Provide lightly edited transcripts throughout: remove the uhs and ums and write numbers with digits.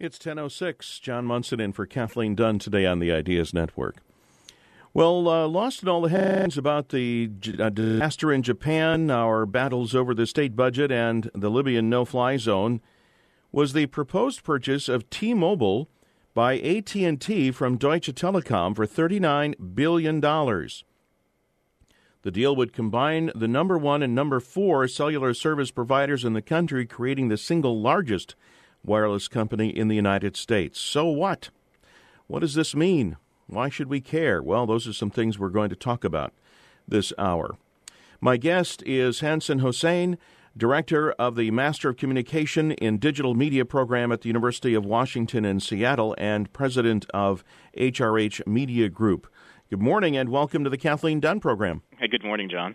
It's 10:06. John Munson in for Kathleen Dunn today on the Ideas Network. Well, lost in all the headlines about the disaster in Japan, our battles over the state budget, and the Libyan no-fly zone was the proposed purchase of T-Mobile by AT&T from Deutsche Telekom for $39 billion. The deal would combine the number one and number four cellular service providers in the country, creating the single largest wireless company in the United States. So what? What does this mean? Why should we care? Well, those are some things we're going to talk about this hour. My guest is Hansen Hossein, Director of the Master of Communication in Digital Media program at the University of Washington in Seattle and President of HRH Media Group. Good morning and welcome to the Kathleen Dunn program. Hey, good morning, John.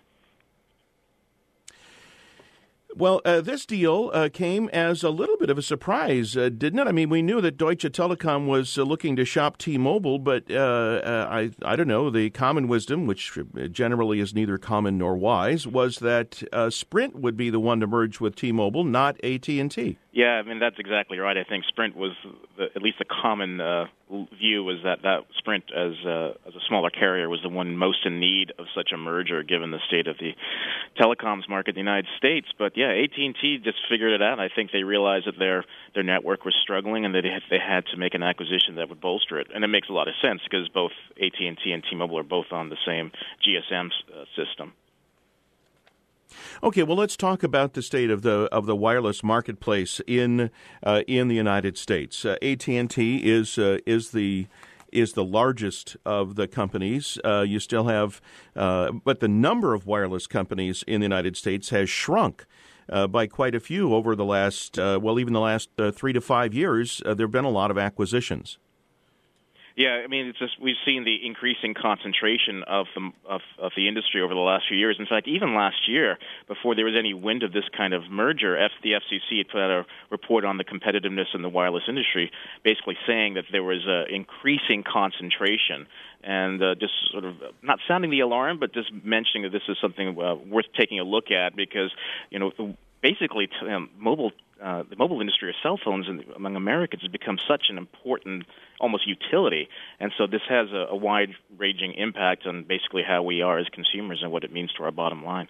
Well, this deal came as a little bit of a surprise, didn't it? I mean, we knew that Deutsche Telekom was looking to shop T-Mobile, but I don't know, the common wisdom, which generally is neither common nor wise, was that Sprint would be the one to merge with T-Mobile, not AT&T. Yeah, I mean, that's exactly right. I think Sprint was, at least the common view was that Sprint, as a smaller carrier, was the one most in need of such a merger, given the state of the telecoms market in the United States. But yeah, AT&T just figured it out. I think they realized that their network was struggling and that they had to make an acquisition that would bolster it. And it makes a lot of sense because both AT&T and T-Mobile are both on the same GSM system. Okay, well, let's talk about the state of the wireless marketplace in the United States. AT&T is the largest of the companies. You still have, but the number of wireless companies in the United States has shrunk by quite a few over the last, even the last 3 to 5 years. There have been a lot of acquisitions. Yeah, I mean, it's just we've seen the increasing concentration of the industry over the last few years. In fact, even last year, before there was any wind of this kind of merger, the FCC had put out a report on the competitiveness in the wireless industry, basically saying that there was increasing concentration, and just sort of not sounding the alarm, but just mentioning that this is something worth taking a look at because, basically the mobile industry or cell phones among Americans has become such an important almost utility. And so this has a wide-ranging impact on basically how we are as consumers and what it means to our bottom line.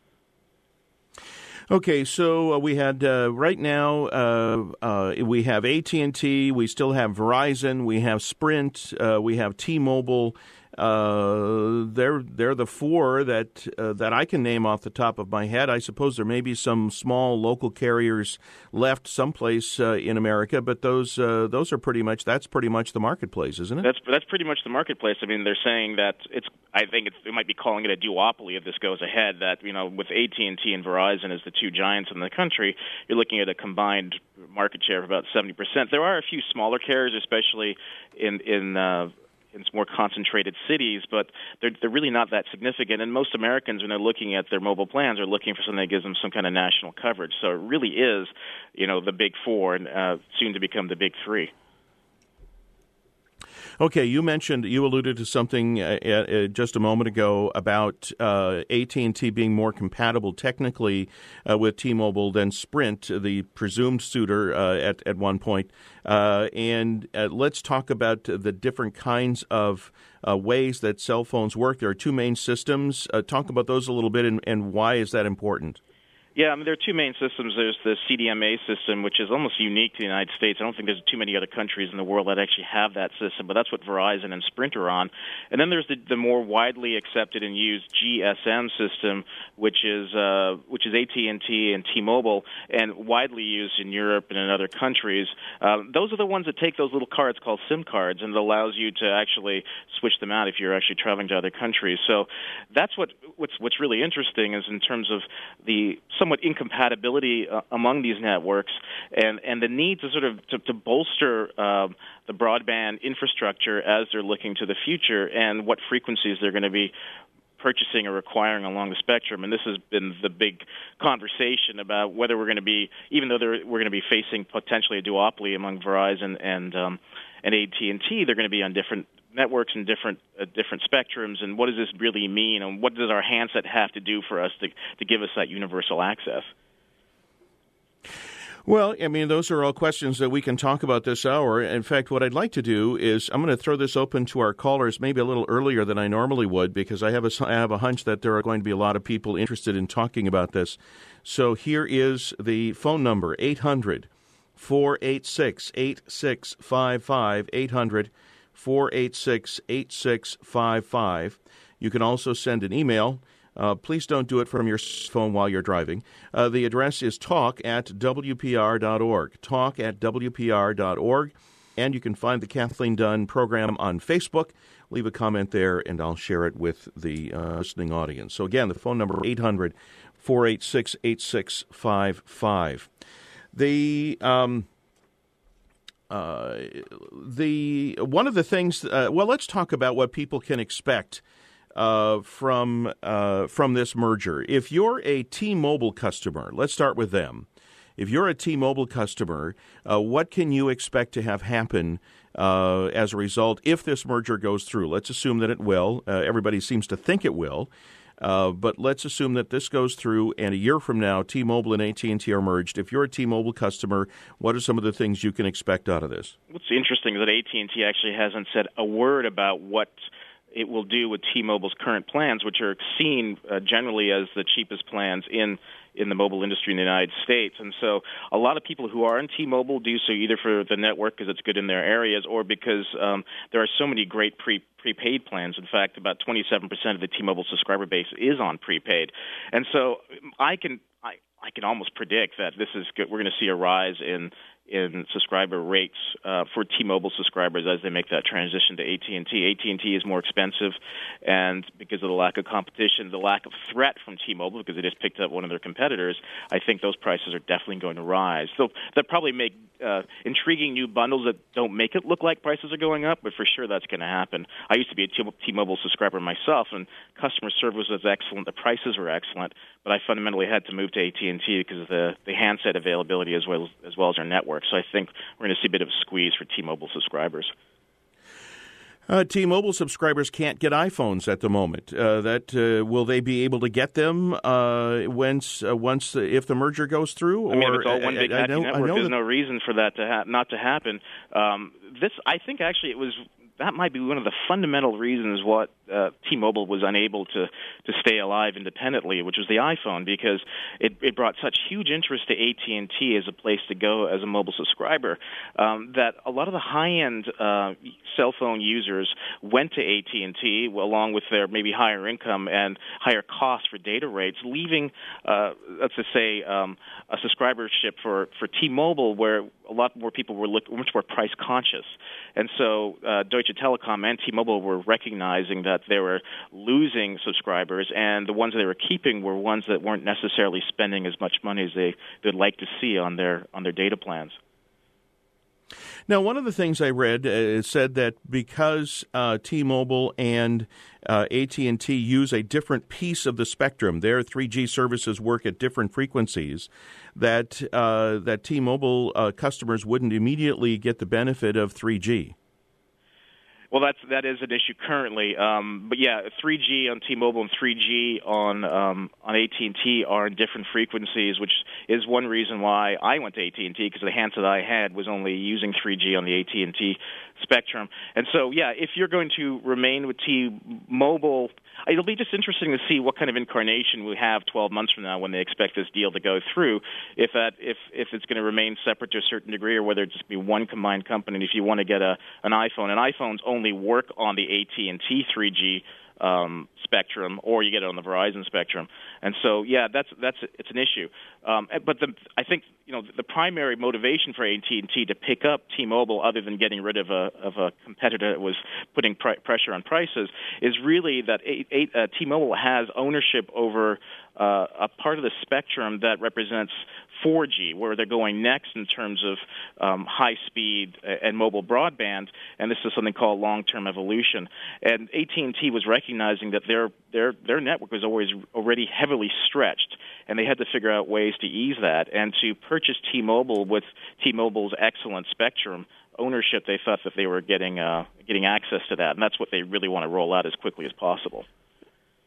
Okay, so we had right now we have AT&T, we still have Verizon, we have Sprint, we have T-Mobile. They're the four that I can name off the top of my head. I suppose there may be some small local carriers left someplace in America, but those are pretty much the marketplace, isn't it? That's pretty much the marketplace. I mean, they're saying that they might be calling it a duopoly if this goes ahead. That with AT&T and Verizon as the two giants in the country, you're looking at a combined market share of about 70%. There are a few smaller carriers, especially in more concentrated cities, but they're really not that significant. And most Americans, when they're looking at their mobile plans, are looking for something that gives them some kind of national coverage. So it really is, the big four, and soon to become the big three. Okay, you alluded to something just a moment ago about AT&T being more compatible technically with T-Mobile than Sprint, the presumed suitor at one point. And let's talk about the different kinds of ways that cell phones work. There are two main systems. Talk about those a little bit, and why is that important? Yeah, I mean, there are two main systems. There's the CDMA system, which is almost unique to the United States. I don't think there's too many other countries in the world that actually have that system, but that's what Verizon and Sprint are on. And then there's the more widely accepted and used GSM system, which is AT&T and T-Mobile, and widely used in Europe and in other countries. Those are the ones that take those little cards called SIM cards, and it allows you to actually switch them out if you're actually traveling to other countries. So that's what's really interesting is in terms of the somewhat incompatibility among these networks and the need to sort of to bolster the broadband infrastructure as they're looking to the future and what frequencies they're going to be purchasing or requiring along the spectrum. And this has been the big conversation about whether we're going to be, even though we're going to be facing potentially a duopoly among Verizon and AT&T, they're going to be on different networks and different spectrums, and what does this really mean, and what does our handset have to do for us to give us that universal access? Well, I mean, those are all questions that we can talk about this hour. In fact, what I'd like to do is I'm going to throw this open to our callers maybe a little earlier than I normally would, because I have a hunch that there are going to be a lot of people interested in talking about this. So here is the phone number, 800-486-8655, 800-486-8655. You can also send an email. Please don't do it from your phone while you're driving. The address is talk@wpr.org, talk@wpr.org. And you can find the Kathleen Dunn program on Facebook. Leave a comment there, and I'll share it with the listening audience. So again, the phone number, 800-486-8655. One of the things, let's talk about what people can expect from this merger. If you're a T-Mobile customer, let's start with them. If you're a T-Mobile customer, what can you expect to have happen as a result if this merger goes through? Let's assume that it will. Everybody seems to think it will. But let's assume that this goes through, and a year from now, T-Mobile and AT&T are merged. If you're a T-Mobile customer, what are some of the things you can expect out of this? What's interesting is that AT&T actually hasn't said a word about what it will do with T-Mobile's current plans, which are seen generally as the cheapest plans in the mobile industry in the United States. And so a lot of people who are in T-Mobile do so either for the network because it's good in their areas or because there are so many great prepaid plans. In fact, about 27% of the T-Mobile subscriber base is on prepaid. And so I can almost predict that this is good. We're going to see a rise in subscriber rates for T-Mobile subscribers as they make that transition to AT&T. AT&T is more expensive, and because of the lack of competition, the lack of threat from T-Mobile, because they just picked up one of their competitors, I think those prices are definitely going to rise. So that probably make intriguing new bundles that don't make it look like prices are going up, but for sure that's going to happen. I used to be a T-Mobile subscriber myself, and customer service was excellent. The prices were excellent, but I fundamentally had to move to AT&T because of the handset availability as well as our network. So I think we're going to see a bit of a squeeze for T-Mobile subscribers. T-Mobile subscribers can't get iPhones at the moment. Will they be able to get them once if the merger goes through? I mean, if it's all one big happy network, there's no reason for that not to happen. I think actually that might be one of the fundamental reasons what T-Mobile was unable to stay alive independently, which was the iPhone, because it brought such huge interest to AT&T as a place to go as a mobile subscriber that a lot of the high-end cell phone users went to AT&T along with their maybe higher income and higher costs for data rates, leaving, let's just say, a subscribership for T-Mobile where a lot more people were much more price conscious. And so Deutsche Telekom and T-Mobile were recognizing that they were losing subscribers, and the ones they were keeping were ones that weren't necessarily spending as much money as they'd like to see on their data plans. Now, one of the things I read said that because T-Mobile and AT&T use a different piece of the spectrum, their 3G services work at different frequencies, that T-Mobile customers wouldn't immediately get the benefit of 3G. Well, that is an issue currently, but yeah, 3G on T-Mobile and 3G on AT&T are in different frequencies, which is one reason why I went to AT&T, because the handset I had was only using 3G on the AT&T spectrum. And so, yeah, if you're going to remain with T-Mobile, it'll be just interesting to see what kind of incarnation we have 12 months from now when they expect this deal to go through. If it's going to remain separate to a certain degree, or whether it's just be one combined company. And if you want to get an iPhone, and iPhones only work on the AT&T 3G spectrum, or you get it on the Verizon spectrum, and so it's an issue. But I think the primary motivation for AT&T to pick up T-Mobile, other than getting rid of a competitor that was putting pressure on prices, is really that T-Mobile has ownership over a part of the spectrum that represents 4G, where they're going next in terms of high speed and mobile broadband, and this is something called long-term evolution. And AT&T was recognizing that their network was already heavily stretched, and they had to figure out ways to ease that. And to purchase T-Mobile with T-Mobile's excellent spectrum ownership, they thought that they were getting access to that, and that's what they really want to roll out as quickly as possible.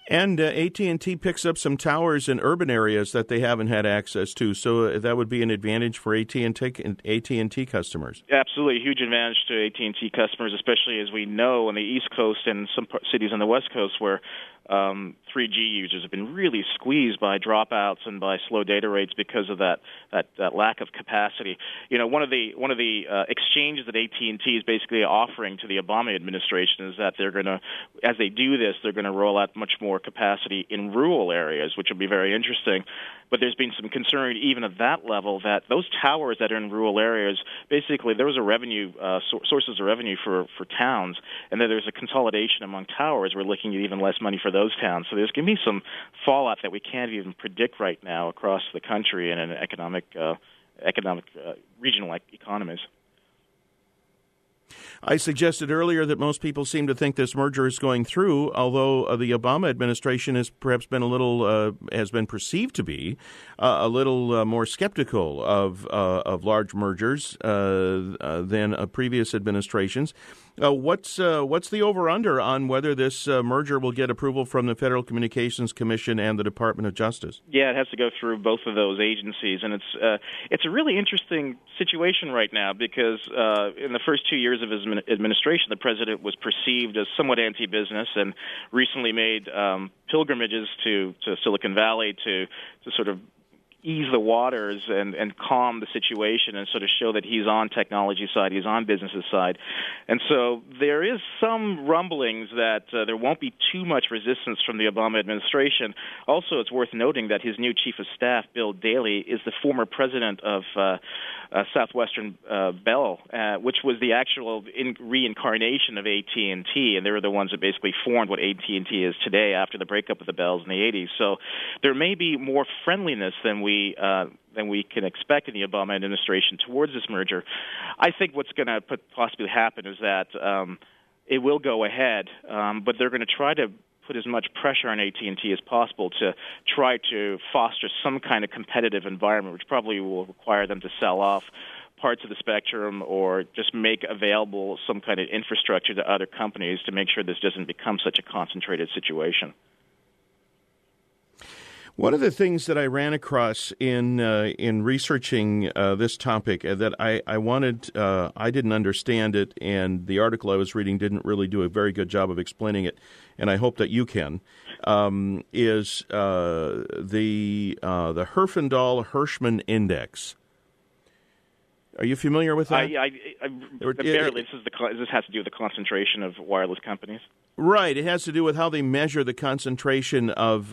And AT&T picks up some towers in urban areas that they haven't had access to, so that would be an advantage for AT&T customers. Absolutely, a huge advantage to AT&T customers, especially as we know on the East Coast and some cities on the West Coast where 3G users have been really squeezed by dropouts and by slow data rates because of that lack of capacity. You know, one of the exchanges that AT&T is basically offering to the Obama administration is that they're going to, as they do this, they're going to roll out much more capacity in rural areas, which will be very interesting. But there's been some concern even at that level that those towers that are in rural areas, basically there was a revenue sources of revenue for towns, and that there's a consolidation among towers. We're looking at even less money for those towns. So there's going to be some fallout that we can't even predict right now across the country and in economic regional economies. I suggested earlier that most people seem to think this merger is going through, although the Obama administration has perhaps been has been perceived to be a little more skeptical of large mergers than previous administrations. What's the over-under on whether this merger will get approval from the Federal Communications Commission and the Department of Justice? Yeah, it has to go through both of those agencies, and it's a really interesting situation right now because in the first 2 years of his administration, the president was perceived as somewhat anti-business and recently made pilgrimages to Silicon Valley to sort of ease the waters and calm the situation and sort of show that he's on technology side, he's on business's side. And so there is some rumblings that there won't be too much resistance from the Obama administration. Also, it's worth noting that his new chief of staff, Bill Daley, is the former president of Southwestern Bell, which was the actual reincarnation of AT&T, and they were the ones that basically formed what AT&T is today after the breakup of the Bells in the 80s. So there may be more friendliness than we can expect in the Obama administration towards this merger. I think what's going to possibly happen is that it will go ahead, but they're going to try to put as much pressure on AT&T as possible to try to foster some kind of competitive environment, which probably will require them to sell off parts of the spectrum or just make available some kind of infrastructure to other companies to make sure this doesn't become such a concentrated situation. One of the things that I ran across in researching this topic that I wanted, I didn't understand it, and the article I was reading didn't really do a very good job of explaining it, and I hope that you can, is the Herfindahl-Hirschman Index. Are you familiar with that? Apparently, this has to do with the concentration of wireless companies. Right. It has to do with how they measure the concentration of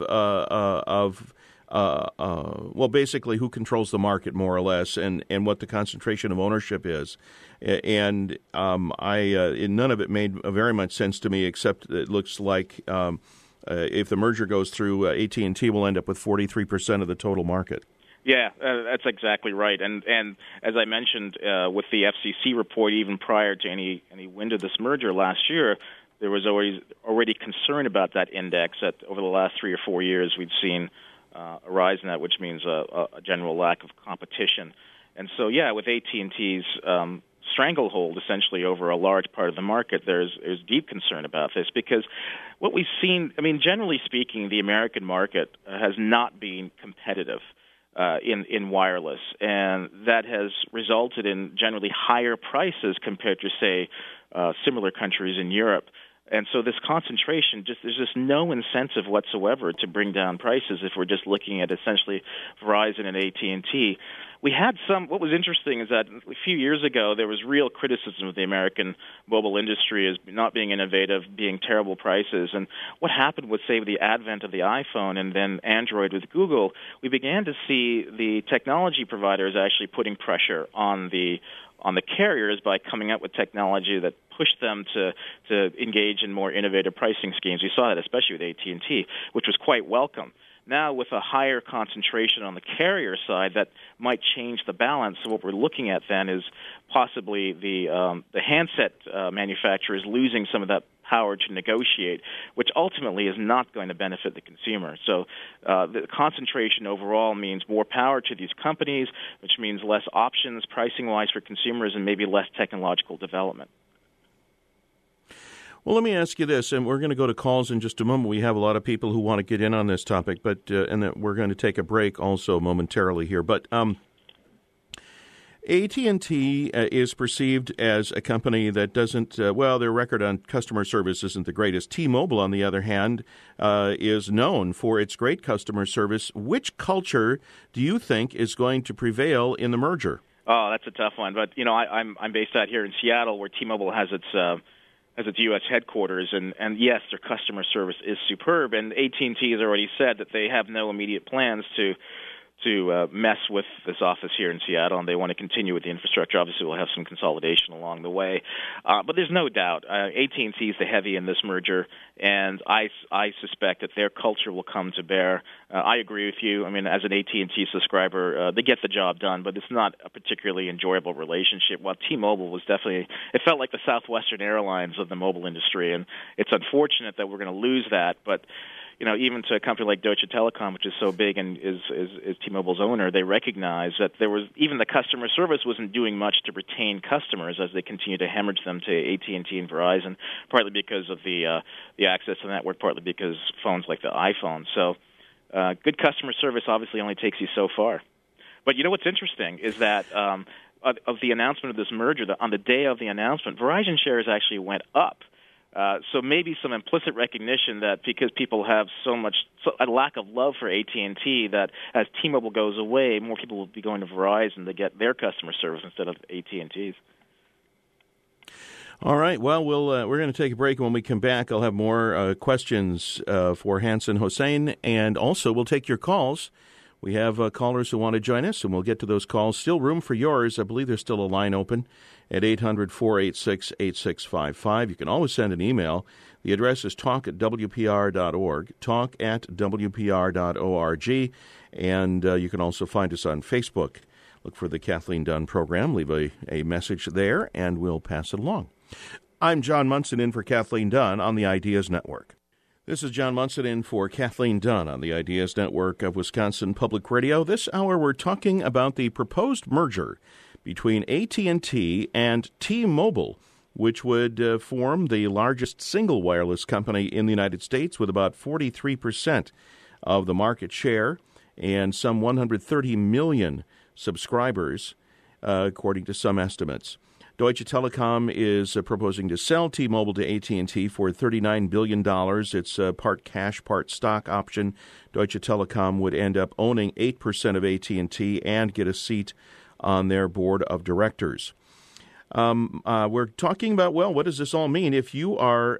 basically who controls the market more or less, and what the concentration of ownership is. And none of it made very much sense to me, except it looks like if the merger goes through, AT&T will end up with 43% of the total market. Yeah, that's exactly right. And as I mentioned with the FCC report, even prior to any wind of this merger last year, there was already concern about that index. That over the last 3 or 4 years, we've seen a rise in that, which means a general lack of competition. And so, yeah, with AT&T's stranglehold essentially over a large part of the market, there's deep concern about this because what we've seen, I mean, generally speaking, the American market has not been competitive in wireless, and that has resulted in generally higher prices compared to, say, similar countries in Europe. And so this concentration, there's just no incentive whatsoever to bring down prices if we're just looking at essentially Verizon and AT&T. We had what was interesting is that a few years ago there was real criticism of the American mobile industry as not being innovative, being terrible prices. And what happened was, say, with the advent of the iPhone and then Android with Google, we began to see the technology providers actually putting pressure on the carriers by coming up with technology that pushed them to engage in more innovative pricing schemes. We saw that especially with AT&T, which was quite welcome. Now, with a higher concentration on the carrier side, that might change the balance. So what we're looking at then is possibly the handset manufacturers losing some of that power to negotiate, which ultimately is not going to benefit the consumer. So the concentration overall means more power to these companies, which means less options pricing-wise for consumers and maybe less technological development. Well, let me ask you this, and we're going to go to calls in just a moment. We have a lot of people who want to get in on this topic, but and that we're going to take a break also momentarily here. But AT&T is perceived as a company that doesn't, their record on customer service isn't the greatest. T-Mobile, on the other hand, is known for its great customer service. Which culture do you think is going to prevail in the merger? Oh, that's a tough one. But, I'm based out here in Seattle where T-Mobile has its U.S. headquarters, and yes, their customer service is superb. And AT&T has already said that they have no immediate plans to mess with this office here in Seattle, and they want to continue with the infrastructure. Obviously, we'll have some consolidation along the way. But there's no doubt AT&T is the heavy in this merger, and I suspect that their culture will come to bear. I agree with you. I mean, as an AT&T subscriber, they get the job done, but it's not a particularly enjoyable relationship. While T-Mobile was definitely, it felt like the Southwestern Airlines of the mobile industry, and it's unfortunate that we're going to lose that, but even to a company like Deutsche Telekom, which is so big and is T-Mobile's owner, they recognize that even the customer service wasn't doing much to retain customers as they continue to hemorrhage them to AT&T and Verizon, partly because of the access to the network, partly because phones like the iPhone. So good customer service obviously only takes you so far. But what's interesting is that of the announcement of this merger, on the day of the announcement, Verizon shares actually went up. So maybe some implicit recognition that because people have a lack of love for AT&T, that as T-Mobile goes away, more people will be going to Verizon to get their customer service instead of AT&T's. All right. Well, we're going to take a break. When we come back, I'll have more questions for Hansen Hossein, and also we'll take your calls. We have callers who want to join us, and we'll get to those calls. Still room for yours. I believe there's still a line open at 800-486-8655. You can always send an email. The address is talk@wpr.org, talk@wpr.org, and you can also find us on Facebook. Look for the Kathleen Dunn program. Leave a message there, and we'll pass it along. I'm John Munson in for Kathleen Dunn on the Ideas Network. This is John Munson in for Kathleen Dunn on the Ideas Network of Wisconsin Public Radio. This hour we're talking about the proposed merger between AT&T and T-Mobile, which would form the largest single wireless company in the United States with about 43% of the market share and some 130 million subscribers, according to some estimates. Deutsche Telekom is proposing to sell T-Mobile to AT&T for $39 billion. It's a part cash, part stock option. Deutsche Telekom would end up owning 8% of AT&T and get a seat on their board of directors. We're talking about, what does this all mean? If you're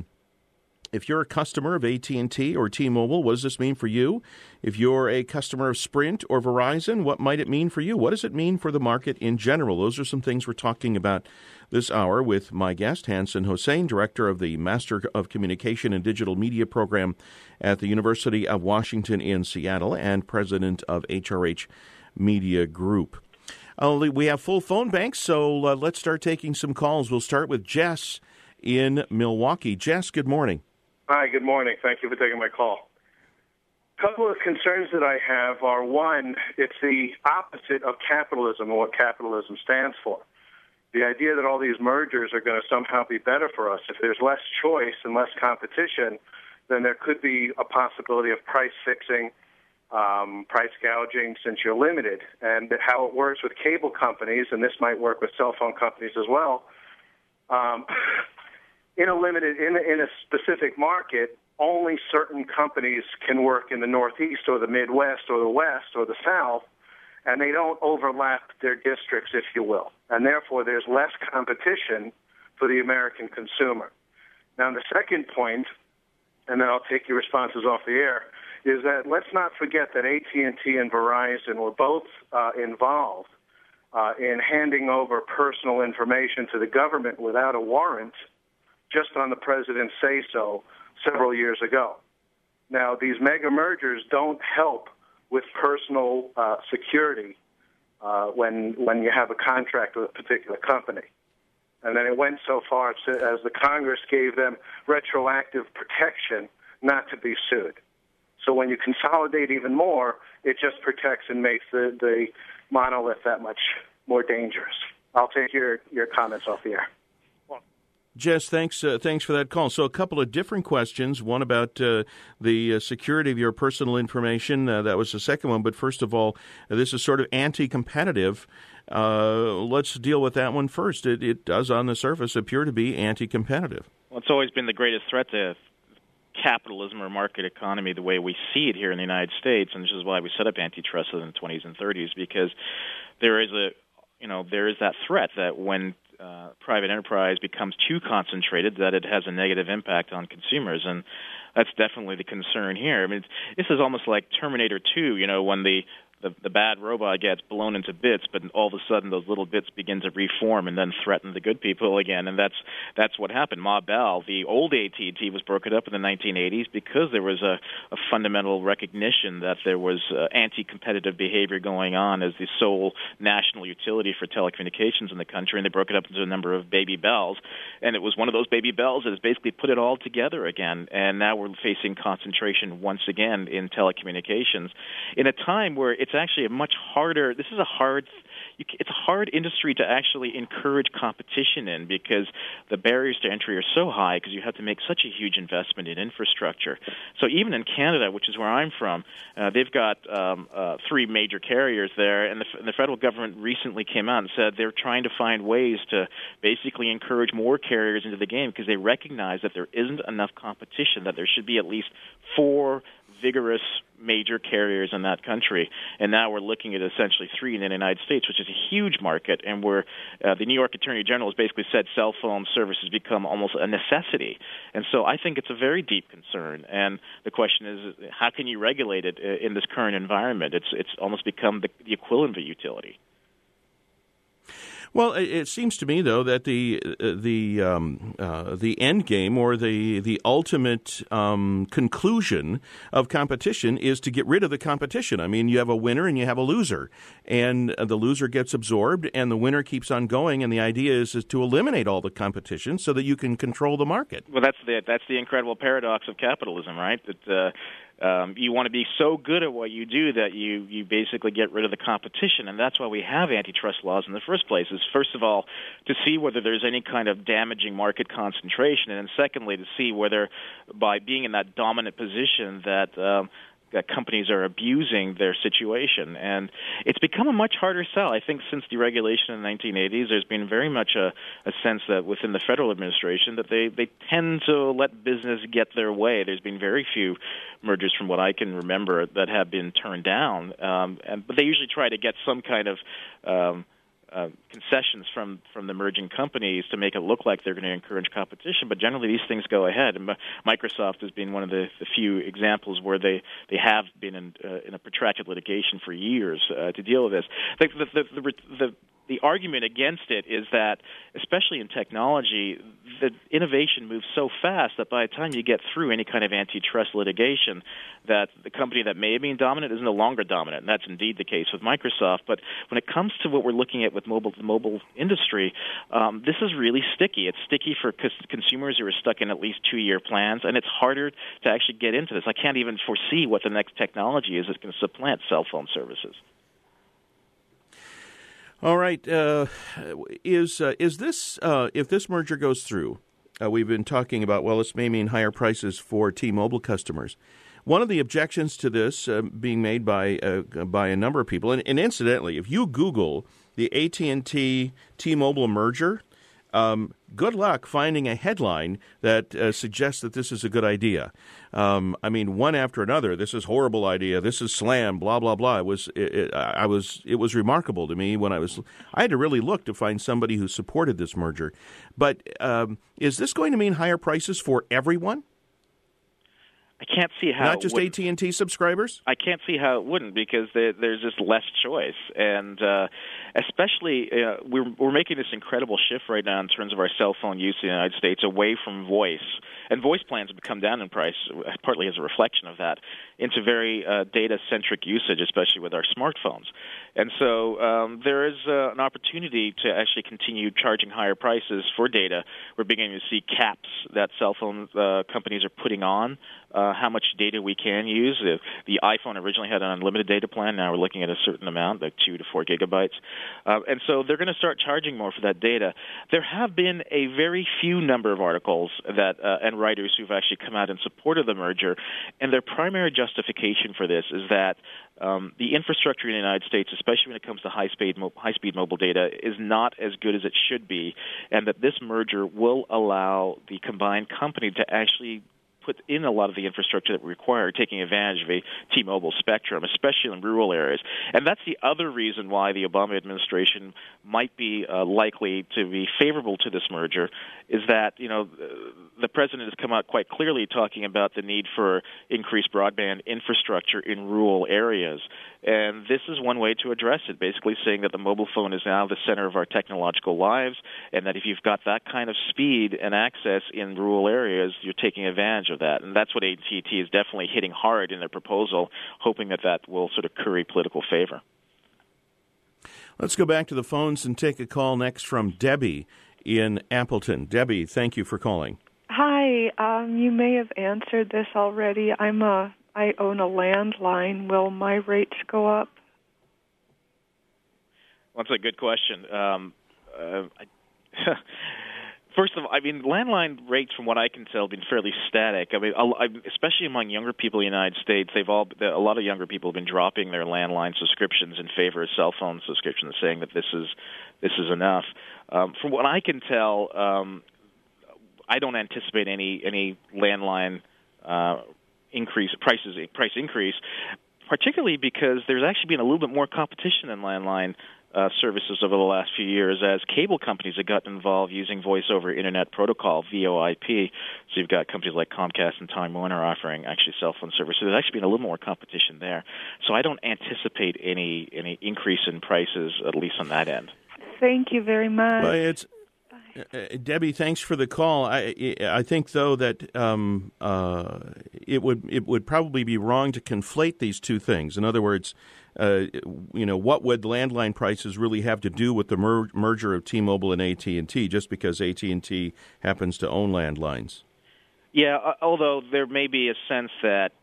a customer of AT&T or T-Mobile, what does this mean for you? If you're a customer of Sprint or Verizon, what might it mean for you? What does it mean for the market in general? Those are some things we're talking about this hour with my guest, Hansen Hossein, director of the Master of Communication and Digital Media program at the University of Washington in Seattle and president of HRH Media Group. We have full phone banks, so let's start taking some calls. We'll start with Jess in Milwaukee. Jess, good morning. Hi, good morning. Thank you for taking my call. A couple of concerns that I have are, one, it's the opposite of capitalism and what capitalism stands for. The idea that all these mergers are going to somehow be better for us. If there's less choice and less competition, then there could be a possibility of price fixing, price gouging, since you're limited. And how it works with cable companies, and this might work with cell phone companies as well, in a specific market, only certain companies can work in the Northeast or the Midwest or the West or the South, and they don't overlap their districts, if you will. And therefore, there's less competition for the American consumer. Now, the second point, and then I'll take your responses off the air, is that let's not forget that AT&T and Verizon were both involved in handing over personal information to the government without a warrant, just on the president's say-so several years ago. Now, these mega mergers don't help with personal security when you have a contract with a particular company. And then it went so far as the Congress gave them retroactive protection not to be sued. So when you consolidate even more, it just protects and makes the monolith that much more dangerous. I'll take your comments off the air. Jess, thanks for that call. So a couple of different questions, one about the security of your personal information. That was the second one. But first of all, this is sort of anti-competitive. Let's deal with that one first. It does, on the surface, appear to be anti-competitive. Well, it's always been the greatest threat to capitalism or market economy the way we see it here in the United States, and this is why we set up antitrust in the 20s and 30s, because there is that threat that when private enterprise becomes too concentrated, that it has a negative impact on consumers, and that's definitely the concern here. I mean, this is almost like Terminator 2, when the bad robot gets blown into bits, but all of a sudden those little bits begin to reform and then threaten the good people again, and that's what happened. Ma Bell, the old AT&T, was broken up in the 1980s because there was a fundamental recognition that there was anti-competitive behavior going on as the sole national utility for telecommunications in the country, and they broke it up into a number of baby bells, and it was one of those baby bells that has basically put it all together again, and now we're facing concentration once again in telecommunications in a time where it's actually a much harder. It's a hard industry to actually encourage competition in, because the barriers to entry are so high because you have to make such a huge investment in infrastructure. So even in Canada, which is where I'm from, they've got 3 major carriers there, and the federal government recently came out and said they're trying to find ways to basically encourage more carriers into the game because they recognize that there isn't enough competition, that there should be at least 4 vigorous major carriers in that country, and now we're looking at essentially 3 in the United States, which is a huge market, and where the New York Attorney General has basically said cell phone services become almost a necessity, and so I think it's a very deep concern, and the question is, how can you regulate it in this current environment? It's almost become the equivalent of a utility. Well, it seems to me, though, that the end game or the ultimate conclusion of competition is to get rid of the competition. I mean, you have a winner and you have a loser, and the loser gets absorbed, and the winner keeps on going. And the idea is to eliminate all the competition so that you can control the market. Well, that's the incredible paradox of capitalism, right? That you want to be so good at what you do that you basically get rid of the competition, and that's why we have antitrust laws in the first place, is first of all to see whether there's any kind of damaging market concentration, and then secondly to see whether by being in that dominant position that companies are abusing their situation. And it's become a much harder sell. I think since deregulation in the 1980s, there's been very much a sense that within the federal administration that they tend to let business get their way. There's been very few mergers from what I can remember that have been turned down, but they usually try to get some kind of concessions from the merging companies to make it look like they're going to encourage competition, but generally these things go ahead. And Microsoft has been one of the few examples where they have been in a protracted litigation for years to deal with this. The argument against it is that, especially in technology, the innovation moves so fast that by the time you get through any kind of antitrust litigation, that the company that may have been dominant is no longer dominant, and that's indeed the case with Microsoft. But when it comes to what we're looking at with the mobile industry, this is really sticky. It's sticky for consumers who are stuck in at least 2-year plans, and it's harder to actually get into this. I can't even foresee what the next technology is that's going to supplant cell phone services. All right. Is this if this merger goes through? We've been talking about, well, this may mean higher prices for T-Mobile customers. One of the objections to this being made by a number of people, and incidentally, if you Google the AT&T T-Mobile merger, good luck finding a headline that suggests that this is a good idea. I mean, one after another, this is horrible idea, this is slam, blah, blah, blah. It was remarkable to me when I had to really look to find somebody who supported this merger. But is this going to mean higher prices for everyone? I can't see how. Not just AT&T subscribers? I can't see how it wouldn't, because there's just less choice, and especially we're making this incredible shift right now in terms of our cell phone use in the United States away from voice, and voice plans have come down in price, partly as a reflection of that, into very data-centric usage, especially with our smartphones. And so there is an opportunity to actually continue charging higher prices for data. We're beginning to see caps that cell phone companies are putting on how much data we can use. The iPhone originally had an unlimited data plan. Now we're looking at a certain amount, like 2 to 4 gigabytes. And so they're going to start charging more for that data. There have been a very few number of articles that and writers who've actually come out in support of the merger, and their primary justification for this is that the infrastructure in the United States, especially when it comes to high-speed mobile data, is not as good as it should be, and that this merger will allow the combined company to actually put in a lot of the infrastructure that we require, taking advantage of a T-Mobile spectrum, especially in rural areas. And that's the other reason why the Obama administration might be likely to be favorable to this merger, is that, the president has come out quite clearly talking about the need for increased broadband infrastructure in rural areas. And this is one way to address it, basically saying that the mobile phone is now the center of our technological lives, and that if you've got that kind of speed and access in rural areas, you're taking advantage of that. And that's what AT&T is definitely hitting hard in their proposal, hoping that that will sort of curry political favor. Let's go back to the phones and take a call next from Debbie in Appleton. Debbie, thank you for calling. Hi. You may have answered this already. I own a landline. Will my rates go up? Well, that's a good question. First of all, landline rates, from what I can tell, have been fairly static. Especially among younger people in the United States, a lot of younger people have been dropping their landline subscriptions in favor of cell phone subscriptions, saying that this is enough. From what I can tell, I don't anticipate any landline price increase, particularly because there's actually been a little bit more competition in landline services over the last few years as cable companies have gotten involved using voice over internet protocol, VoIP. So you've got companies like Comcast and Time Warner offering actually cell phone services. There's actually been a little more competition there. So I don't anticipate any increase in prices, at least on that end. Thank you very much. Well, Debbie, thanks for the call. I think, though, that it would probably be wrong to conflate these two things. In other words, what would landline prices really have to do with the merger of T-Mobile and AT&T, just because AT&T happens to own landlines? Yeah, although there may be a sense that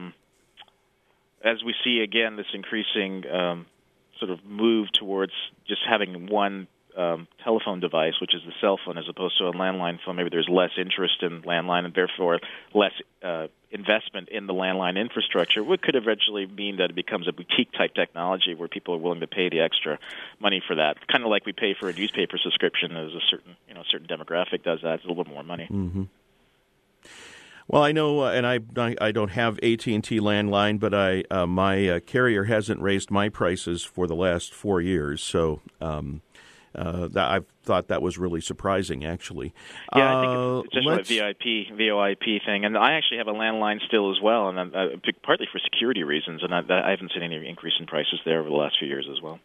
as we see, again, this increasing sort of move towards just having one telephone device, which is the cell phone, as opposed to a landline phone. Maybe there's less interest in landline and therefore less investment in the landline infrastructure, which could eventually mean that it becomes a boutique-type technology where people are willing to pay the extra money for that. Kind of like we pay for a newspaper subscription, as a certain demographic does that. It's a little bit more money. Mm-hmm. Well, I know, and I don't have AT&T landline, but my carrier hasn't raised my prices for the last 4 years, so I thought that was really surprising, actually. Yeah, I think it's just a VoIP thing. And I actually have a landline still as well, and partly for security reasons, and I haven't seen any increase in prices there over the last few years as well.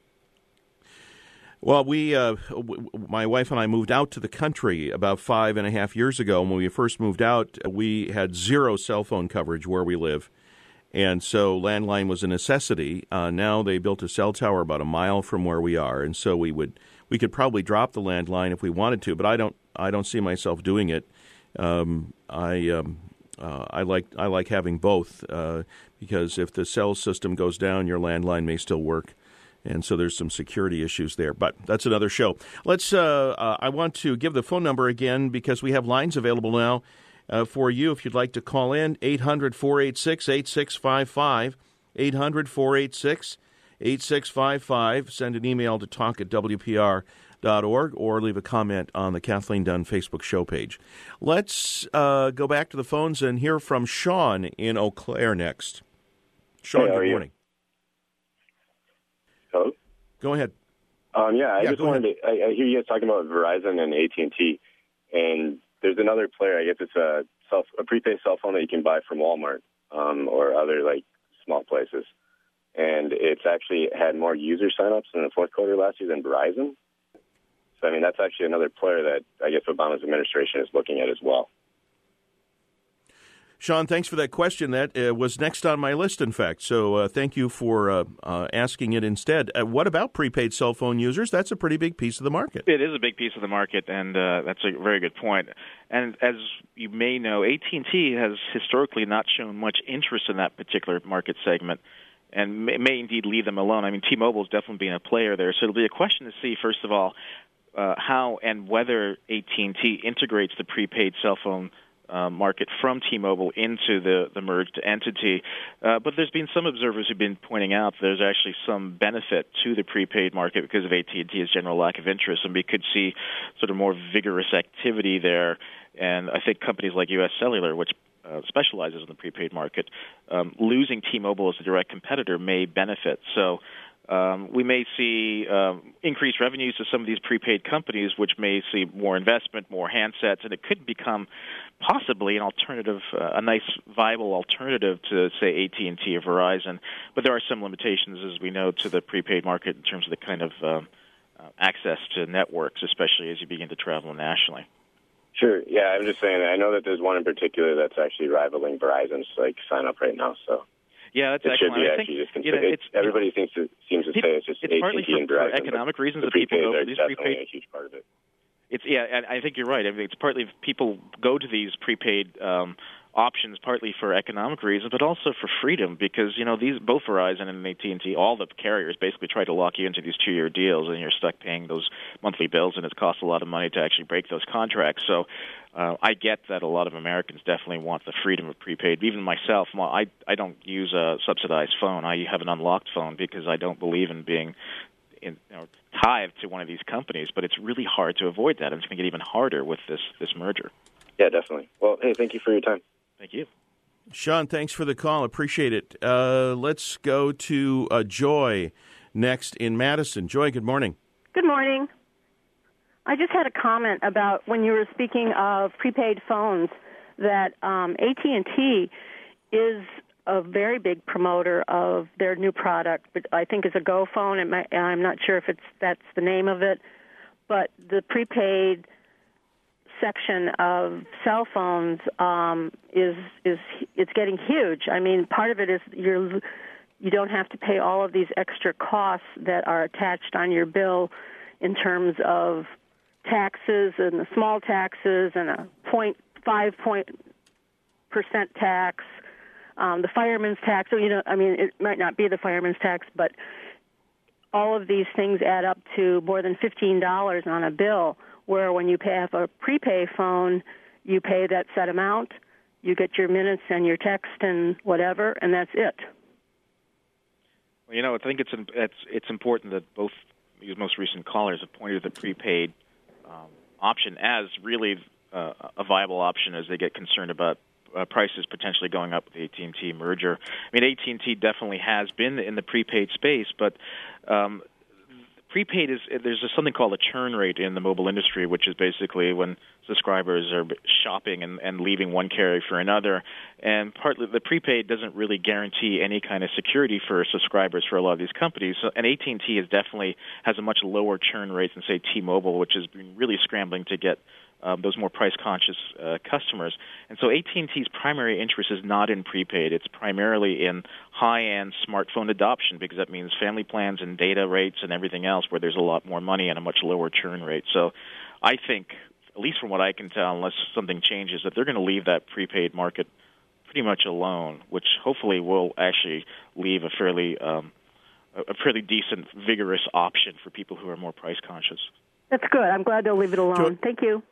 Well, my wife and I moved out to the country about 5.5 years ago. When we first moved out, we had zero cell phone coverage where we live. And so landline was a necessity. Now they built a cell tower about a mile from where we are, and so we could probably drop the landline if we wanted to, but I don't see myself doing it. I like having both because if the cell system goes down, your landline may still work, and so there's some security issues there. But that's another show. Let's. I want to give the phone number again because we have lines available now. For you, if you'd like to call in, 800-486-8655, 800-486-8655. Send an email to talk@wpr.org or leave a comment on the Kathleen Dunn Facebook show page. Let's go back to the phones and hear from Sean in Eau Claire next. Sean, good morning. Hello? Go ahead. I hear you guys talking about Verizon and AT&T, and there's another player. I guess it's a prepaid cell phone that you can buy from Walmart or other small places, and it's actually had more user signups in the fourth quarter last year than Verizon. So that's actually another player that I guess Obama's administration is looking at as well. Sean, thanks for that question. That was next on my list, in fact. So thank you for asking it instead. What about prepaid cell phone users? That's a pretty big piece of the market. It is a big piece of the market, and that's a very good point. And as you may know, AT&T has historically not shown much interest in that particular market segment, and may indeed leave them alone. I mean, T-Mobile is definitely being a player there. So it'll be a question to see, first of all, how and whether AT&T integrates the prepaid cell phone market from T-Mobile into the merged entity. But there's been some observers who've been pointing out there's actually some benefit to the prepaid market because of AT&T's general lack of interest, and we could see sort of more vigorous activity there. And I think companies like U.S. Cellular, which specializes in the prepaid market, losing T-Mobile as a direct competitor may benefit. So we may see increased revenues to some of these prepaid companies, which may see more investment, more handsets, and it could become possibly an alternative, a nice, viable alternative to, say, AT&T or Verizon. But there are some limitations, as we know, to the prepaid market in terms of the kind of access to networks, especially as you begin to travel nationally. Sure. Yeah, I'm just saying that I know that there's one in particular that's actually rivaling Verizon's sign up right now. So yeah, that's it excellent. should be actually just considered. Everybody seems to say it's just AT&T and Verizon. For economic reasons that people go to these prepaid. A huge part of it. And I think you're right. I mean, it's partly people go to these prepaid options partly for economic reasons, but also for freedom, because these both Verizon and AT&T, all the carriers basically try to lock you into these 2-year deals, and you're stuck paying those monthly bills, and it costs a lot of money to actually break those contracts. So I get that a lot of Americans definitely want the freedom of prepaid. Even myself, I don't use a subsidized phone. I have an unlocked phone because I don't believe in being tied to one of these companies, but it's really hard to avoid that, and it's going to get even harder with this merger. Yeah, definitely. Well, hey, thank you for your time. Thank you. Sean, thanks for the call. Appreciate it. Let's go to Joy next in Madison. Joy, good morning. Good morning. I just had a comment about when you were speaking of prepaid phones that AT&T is a very big promoter of their new product, but I think it's a Go phone. I'm not sure if that's the name of it, but the prepaid section of cell phones it's getting huge. I mean, part of it is you don't have to pay all of these extra costs that are attached on your bill in terms of taxes and the small taxes and a 0.5% tax, the fireman's tax. So it might not be the fireman's tax, but all of these things add up to more than $15 on a bill. Where when you have a prepay phone, you pay that set amount, you get your minutes and your text and whatever, and that's it. Well, I think it's important that both these most recent callers have pointed to the prepaid option as really a viable option as they get concerned about prices potentially going up with the AT&T merger. I mean, AT&T definitely has been in the prepaid space, but prepaid there's something called a churn rate in the mobile industry, which is basically when subscribers are shopping and leaving one carrier for another. And partly the prepaid doesn't really guarantee any kind of security for subscribers for a lot of these companies. So, and AT&T has a much lower churn rate than, say, T-Mobile, which has been really scrambling to get those more price-conscious customers. And so AT&T's primary interest is not in prepaid. It's primarily in high-end smartphone adoption, because that means family plans and data rates and everything else where there's a lot more money and a much lower churn rate. So I think, at least from what I can tell, unless something changes, that they're going to leave that prepaid market pretty much alone, which hopefully will actually leave a fairly decent, vigorous option for people who are more price-conscious. That's good. I'm glad they'll leave it alone. Thank you.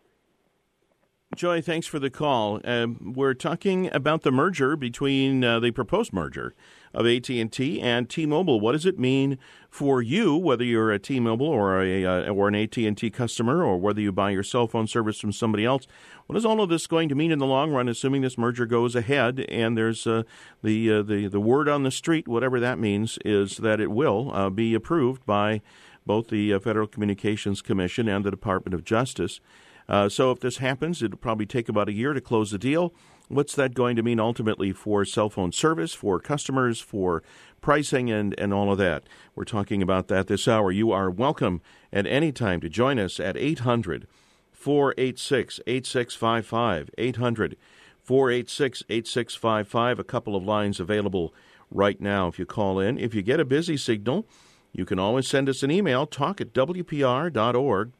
Joy, thanks for the call. We're talking about the merger between the proposed merger of AT&T and T-Mobile. What does it mean for you, whether you're a T-Mobile or an AT&T customer, or whether you buy your cell phone service from somebody else? What is all of this going to mean in the long run, assuming this merger goes ahead? And there's the word on the street, whatever that means, is that it will be approved by both the Federal Communications Commission and the Department of Justice. So if this happens, it'll probably take about a year to close the deal. What's that going to mean ultimately for cell phone service, for customers, for pricing, and all of that? We're talking about that this hour. You are welcome at any time to join us at 800-486-8655, 486-8655. A couple of lines available right now if you call in. If you get a busy signal, you can always send us an email, talk@wpr.org,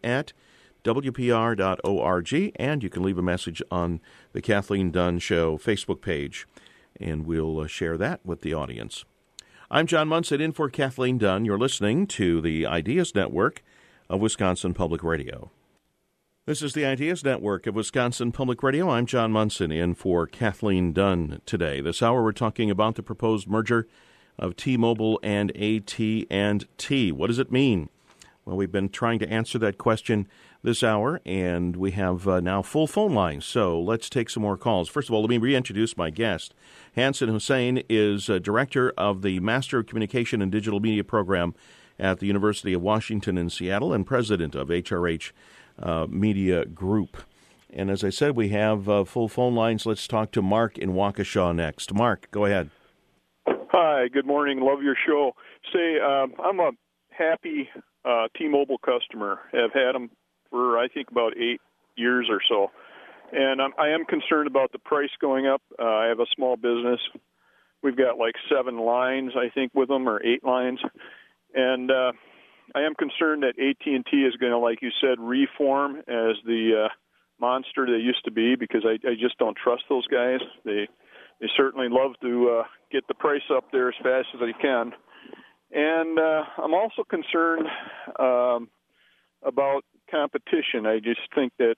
talk@wpr.org, and you can leave a message on the Kathleen Dunn Show Facebook page, and we'll share that with the audience. I'm John Munson in for Kathleen Dunn. You're listening to the Ideas Network of Wisconsin Public Radio. This is the Ideas Network of Wisconsin Public Radio. I'm John Munson in for Kathleen Dunn today. This hour we're talking about the proposed merger of T-Mobile and AT&T. What does it mean? Well, we've been trying to answer that question this hour, and we have now full phone lines. So let's take some more calls. First of all, let me reintroduce my guest. Hansen Hussein is director of the Master of Communication and Digital Media program at the University of Washington in Seattle and president of HRH Media Group. And as I said, we have full phone lines. Let's talk to Mark in Waukesha next. Mark, go ahead. Hi, good morning. Love your show. I'm a happy T-Mobile customer. I've had them for, I think, about 8 years or so. And I am concerned about the price going up. I have a small business. We've got like 7 lines, I think, with them, or 8 lines. And I am concerned that AT&T is going to, like you said, reform as the monster they used to be, because I just don't trust those guys. They certainly love to get the price up there as fast as they can. And I'm also concerned about competition. I just think that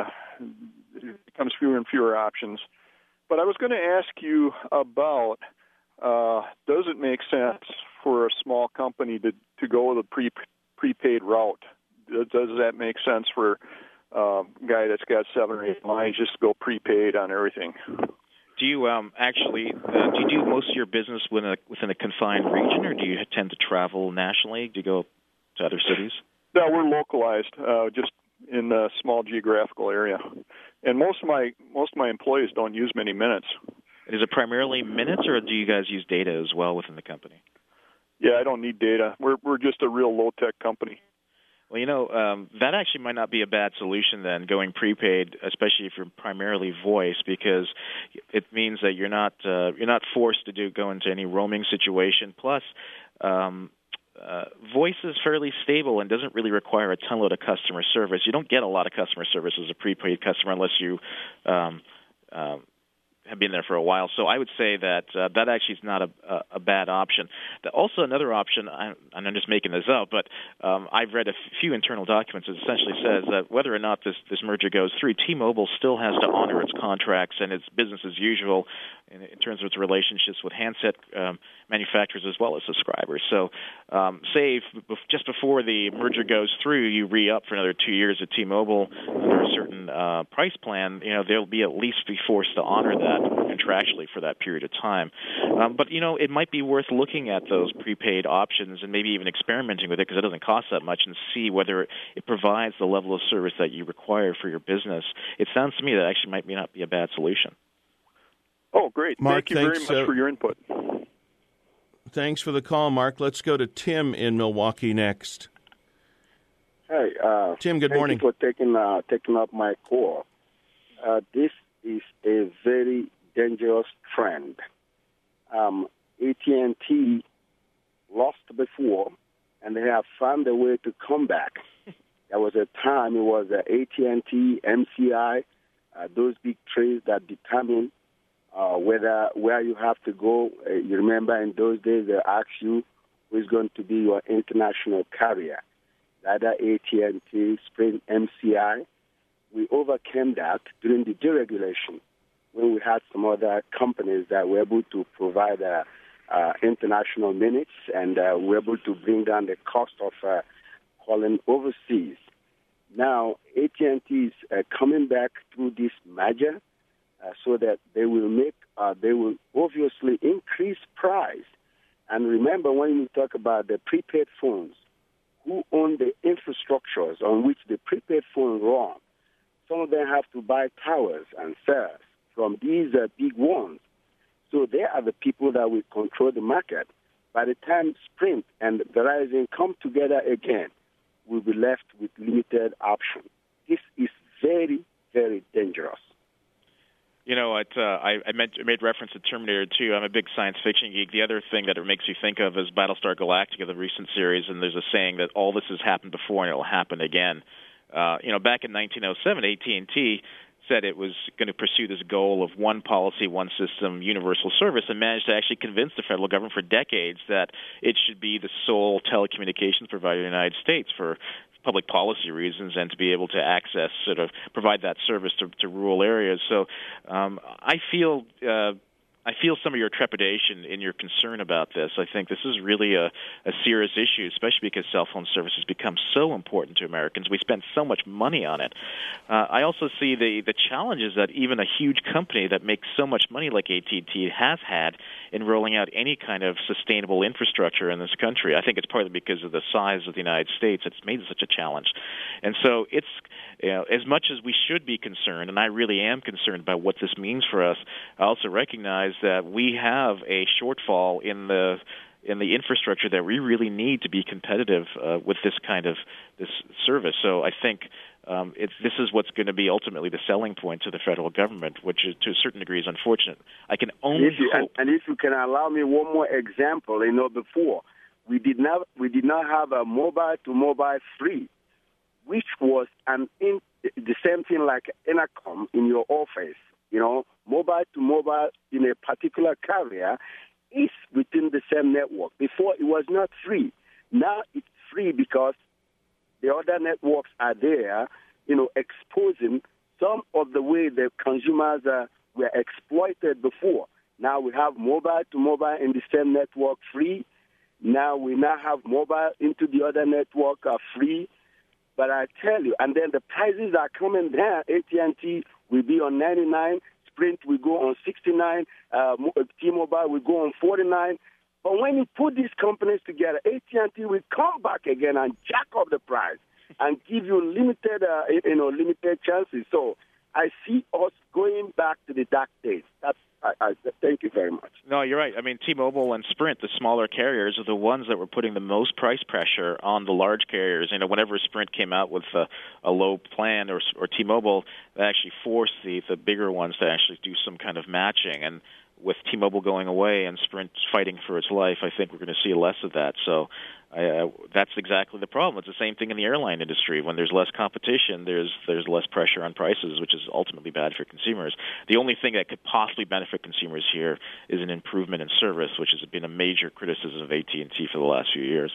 it becomes fewer and fewer options. But I was going to ask you about, does it make sense for a small company to go with a prepaid route? Does that make sense for a guy that's got 7 or 8 lines just to go prepaid on everything? Do you do you do most of your business within a confined region, or do you tend to travel nationally? Do you go to other cities? No, we're localized, just in a small geographical area, and most of my employees don't use many minutes. Is it primarily minutes, or do you guys use data as well within the company? Yeah, I don't need data. We're just a real low-tech company. Well, that actually might not be a bad solution then, going prepaid, especially if you're primarily voice, because it means that you're not forced to go into any roaming situation. Plus, voice is fairly stable and doesn't really require a ton load of customer service. You don't get a lot of customer service as a prepaid customer unless you have been there for a while. So I would say that that actually is not a bad option. Also, another option, and I'm just making this up, but I've read a few internal documents that essentially says that whether or not this merger goes through, T-Mobile still has to honor its contracts and its business as usual in terms of its relationships with handset manufacturers as well as subscribers. So say just before the merger goes through, you re-up for another 2 years at T-Mobile under a certain price plan, they'll be at least be forced to honor that contractually for that period of time. But it might be worth looking at those prepaid options and maybe even experimenting with it, because it doesn't cost that much, and see whether it provides the level of service that you require for your business. It sounds to me that actually might not be a bad solution. Oh, great. Mark, Thank you very much for your input. Thanks for the call, Mark. Let's go to Tim in Milwaukee next. Hi, Tim, good morning. Thank you for taking up my call. This is a very dangerous trend. AT&T lost before, and they have found a way to come back. There was a time it was AT&T, MCI, those big trades that determine where you have to go. You remember in those days they asked you who is going to be your international carrier, either AT&T, Sprint, MCI. We overcame that during the deregulation when we had some other companies that were able to provide international minutes and were able to bring down the cost of calling overseas. Now, AT&T is coming back through this merger so that they will obviously increase price. And remember, when you talk about the prepaid phones, who own the infrastructures on which the prepaid phone run? Some of them have to buy towers and cells from these big ones. So they are the people that will control the market. By the time Sprint and Verizon come together again, we'll be left with limited options. This is very, very dangerous. You know, I made reference to Terminator 2. I'm a big science fiction geek. The other thing that it makes you think of is Battlestar Galactica, the recent series, and there's a saying that all this has happened before and it will happen again. Back in 1907, AT&T said it was going to pursue this goal of one policy, one system, universal service, and managed to actually convince the federal government for decades that it should be the sole telecommunications provider in the United States for public policy reasons and to be able to access, sort of provide that service to rural areas. So I feel some of your trepidation in your concern about this. I think this is really a serious issue, especially because cell phone service has become so important to Americans. We spend so much money on it. I also see the challenges that even a huge company that makes so much money like AT&T has had in rolling out any kind of sustainable infrastructure in this country. I think it's partly because of the size of the United States. It's made it such a challenge. And so it's, as much as we should be concerned, and I really am concerned about what this means for us, I also recognize that we have a shortfall in the infrastructure that we really need to be competitive with this kind of this service. So I think this is what's going to be ultimately the selling point to the federal government, which is to a certain degree is unfortunate. I can only hope. And if you can allow me one more example, before we did not have a mobile to mobile free, which was the same thing like Enacom in your office. Mobile to mobile in a particular carrier is within the same network. Before, it was not free. Now it's free because the other networks are there, exposing some of the way the consumers were exploited before. Now we have mobile to mobile in the same network free. Now we have mobile into the other network free. But I tell you, and then the prices are coming down. AT&T will be on 99, Sprint will go on 69, T-Mobile will go on 49. But when you put these companies together, AT&T will come back again and jack up the price and give you limited chances. So I see us going back to the dark days. I thank you very much. No, you're right. I mean, T-Mobile and Sprint, the smaller carriers, are the ones that were putting the most price pressure on the large carriers. Whenever Sprint came out with a low plan or T-Mobile, they actually forced the bigger ones to actually do some kind of matching. And with T-Mobile going away and Sprint fighting for its life, I think we're going to see less of that. So that's exactly the problem. It's the same thing in the airline industry. When there's less competition, there's less pressure on prices, which is ultimately bad for consumers. The only thing that could possibly benefit consumers here is an improvement in service, which has been a major criticism of AT&T for the last few years.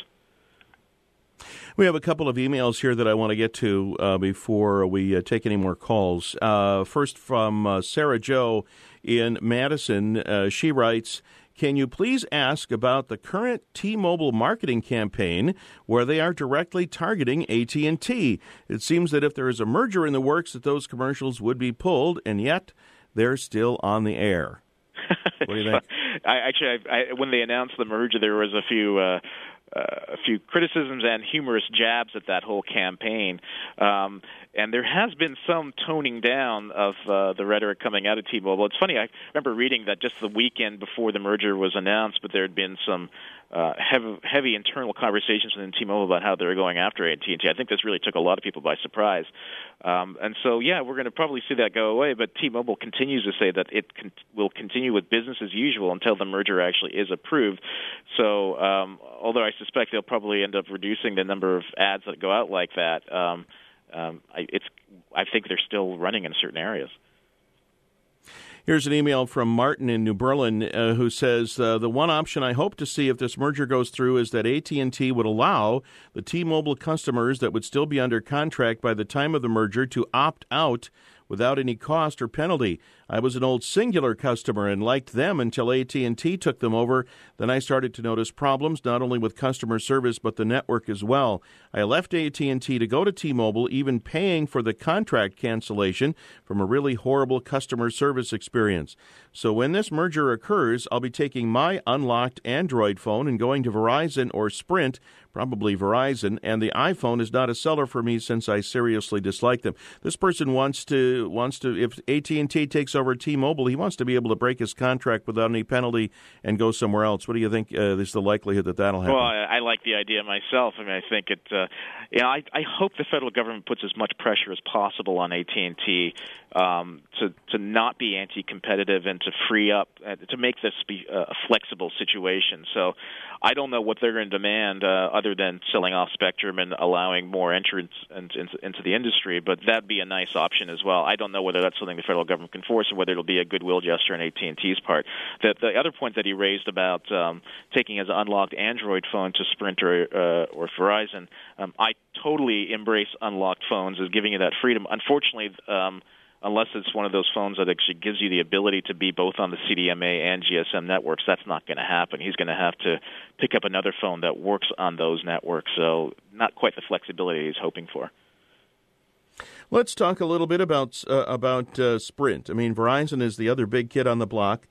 We have a couple of emails here that I want to get to before we take any more calls. First from Sarah Jo in Madison. She writes, can you please ask about the current T-Mobile marketing campaign where they are directly targeting AT&T? It seems that if there is a merger in the works that those commercials would be pulled, and yet they're still on the air. What do you think? When they announced the merger, there was a few criticisms and humorous jabs at that whole campaign. And there has been some toning down of the rhetoric coming out of T-Mobile. It's funny, I remember reading that just the weekend before the merger was announced, but there had been some heavy internal conversations within T-Mobile about how they were going after AT&T. I think this really took a lot of people by surprise. And so, we're going to probably see that go away, but T-Mobile continues to say that it will continue with business as usual until the merger actually is approved. So although I suspect they'll probably end up reducing the number of ads that go out like that, I think they're still running in certain areas. Here's an email from Martin in New Berlin who says, the one option I hope to see if this merger goes through is that AT&T would allow the T-Mobile customers that would still be under contract by the time of the merger to opt out without any cost or penalty. I was an old Singular customer and liked them until AT&T took them over. Then I started to notice problems not only with customer service but the network as well. I left AT&T to go to T-Mobile, even paying for the contract cancellation from a really horrible customer service experience. So when this merger occurs, I'll be taking my unlocked Android phone and going to Verizon or Sprint, probably Verizon, and the iPhone is not a seller for me since I seriously dislike them. This person wants to if AT&T takes over T-Mobile, he wants to be able to break his contract without any penalty and go somewhere else. What do you think is the likelihood that that'll happen? Well, I like the idea myself. I mean, I think it. I hope the federal government puts as much pressure as possible on AT&T to not be anti-competitive and to free up to make this be a flexible situation. So I don't know what they're going to demand other than selling off spectrum and allowing more entrants into the industry, but that'd be a nice option as well. I don't know whether that's something the federal government can force or whether it'll be a goodwill gesture on AT&T's part. The other point that he raised about taking his unlocked Android phone to Sprint or Verizon, I totally embrace unlocked phones as giving you that freedom. Unfortunately, unless it's one of those phones that actually gives you the ability to be both on the CDMA and GSM networks, that's not going to happen. He's going to have to pick up another phone that works on those networks, so not quite the flexibility he's hoping for. Let's talk a little bit about Sprint. I mean, Verizon is the other big kid on the block,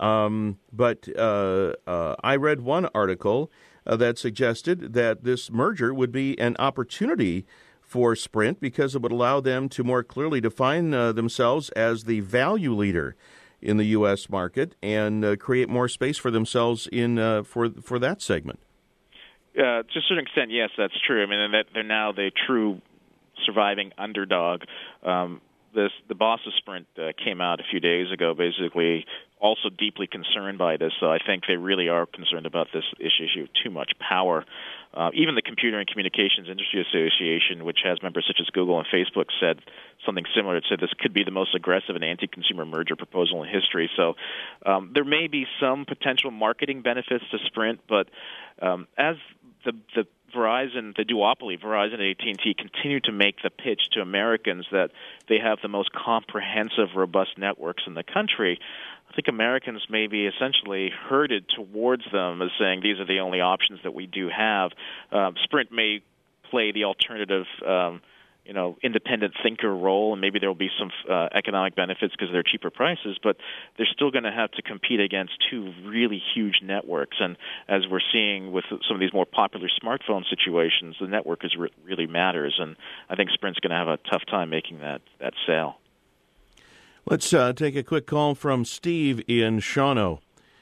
but I read one article that suggested that this merger would be an opportunity for Sprint because it would allow them to more clearly define themselves as the value leader in the U.S. market and create more space for themselves in for that segment. To a certain extent, yes, that's true. I mean, they're now the true surviving underdog. The boss of Sprint came out a few days ago, basically also deeply concerned by this. So I think they really are concerned about this issue of too much power. Even the Computer and Communications Industry Association, which has members such as Google and Facebook, said something similar. It said this could be the most aggressive and anti-consumer merger proposal in history. So there may be some potential marketing benefits to Sprint, but as the Verizon, the duopoly, Verizon and AT&T, continue to make the pitch to Americans that they have the most comprehensive, robust networks in the country, I think Americans may be essentially herded towards them as saying these are the only options that we do have. Sprint may play the alternative, independent thinker role, and maybe there will be some economic benefits because they're cheaper prices, but they're still going to have to compete against two really huge networks. And as we're seeing with some of these more popular smartphone situations, the network really matters, and I think Sprint's going to have a tough time making that sale. Let's take a quick call from Steve in Shawano.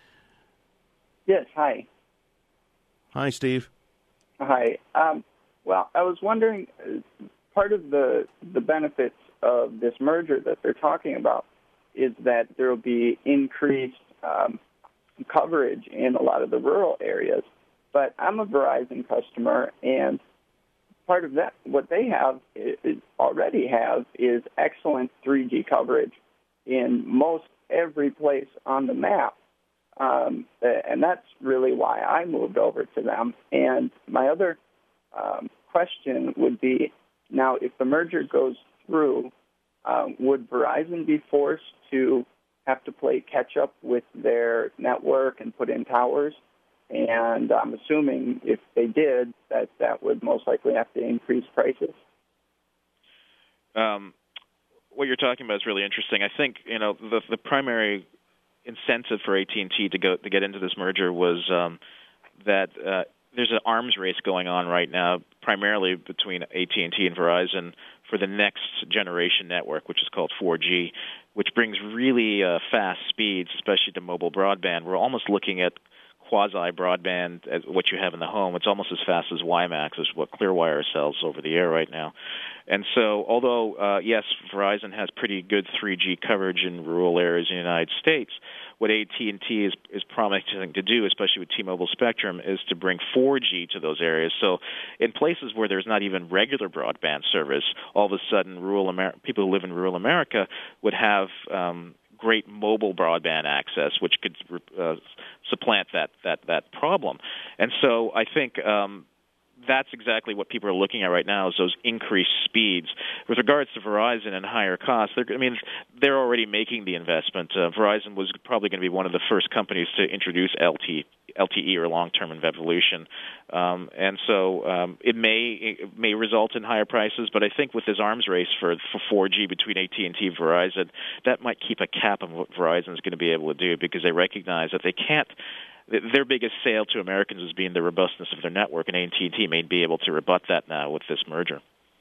Yes, hi. Hi, Steve. Hi. Well, I was wondering, part of the benefits of this merger that they're talking about is that there will be increased coverage in a lot of the rural areas. But I'm a Verizon customer, and part of that, what they already have is excellent 3G coverage in most every place on the map. And that's really why I moved over to them. And my other question would be, now, if the merger goes through, would Verizon be forced to have to play catch-up with their network and put in towers? And I'm assuming if they did, that would most likely have to increase prices. What you're talking about is really interesting. I think the primary incentive for AT&T to get into this merger was that there's an arms race going on right now, primarily between AT&T and Verizon for the next generation network, which is called 4G, which brings really fast speeds, especially to mobile broadband. We're almost looking at quasi-broadband as what you have in the home. It's almost as fast as WiMAX, is what Clearwire sells over the air right now. And so, although, yes, Verizon has pretty good 3G coverage in rural areas in the United States, what AT&T is promising to do, especially with T-Mobile Spectrum, is to bring 4G to those areas. So in places where there's not even regular broadband service, all of a sudden people who live in rural America would have great mobile broadband access, which could supplant that problem. And so I think that's exactly what people are looking at right now, is those increased speeds. With regards to Verizon and higher costs, they're already making the investment. Verizon was probably going to be one of the first companies to introduce LTE or long-term evolution, and so it may result in higher prices. But I think with this arms race for 4G between AT&T and Verizon, that might keep a cap on what Verizon is going to be able to do, because they recognize that they can't their biggest sale to Americans is being the robustness of their network, and AT&T may be able to rebut that now with this merger.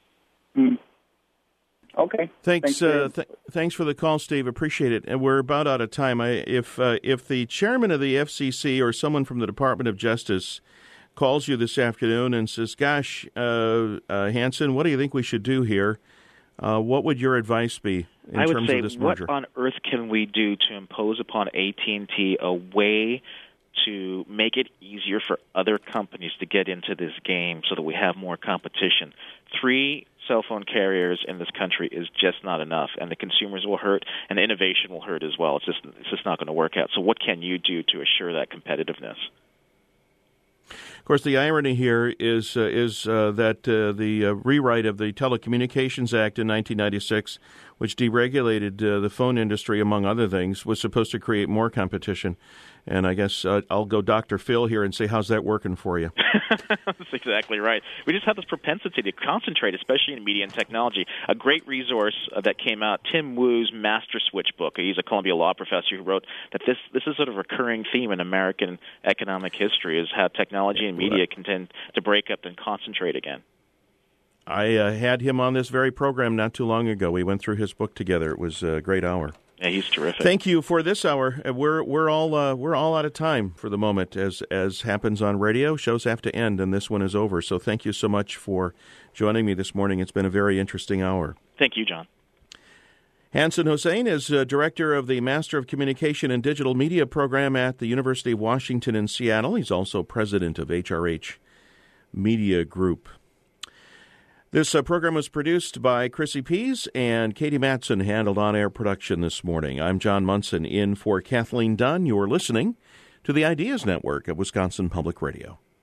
Okay. Thanks for the call, Steve. Appreciate it. And we're about out of time. If the chairman of the FCC or someone from the Department of Justice calls you this afternoon and says, "Gosh, Hanson, what do you think we should do here?" What would your advice be in terms of this merger? What on earth can we do to impose upon AT&T a way to make it easier for other companies to get into this game so that we have more competition? 3 cell phone carriers in this country is just not enough, and the consumers will hurt, and the innovation will hurt as well. It's just not going to work out. So what can you do to assure that competitiveness? Of course, the irony here is that the rewrite of the Telecommunications Act in 1996, which deregulated the phone industry, among other things, was supposed to create more competition. And I guess I'll go Dr. Phil here and say, how's that working for you? That's exactly right. We just have this propensity to concentrate, especially in media and technology. A great resource that came out, Tim Wu's Master Switch book. He's a Columbia Law professor who wrote that this is sort of a recurring theme in American economic history, is how technology and media can tend to break up and concentrate again. I had him on this very program not too long ago. We went through his book together. It was a great hour. Yeah, he's terrific. Thank you for this hour. We're all out of time for the moment. As happens on radio, shows have to end, and this one is over. So thank you so much for joining me this morning. It's been a very interesting hour. Thank you, John. Hanson Hossein is director of the Master of Communication and Digital Media program at the University of Washington in Seattle. He's also president of HRH Media Group. This program was produced by Chrissy Pease, and Katie Matson handled on-air production this morning. I'm John Munson in for Kathleen Dunn. You're listening to the Ideas Network of Wisconsin Public Radio.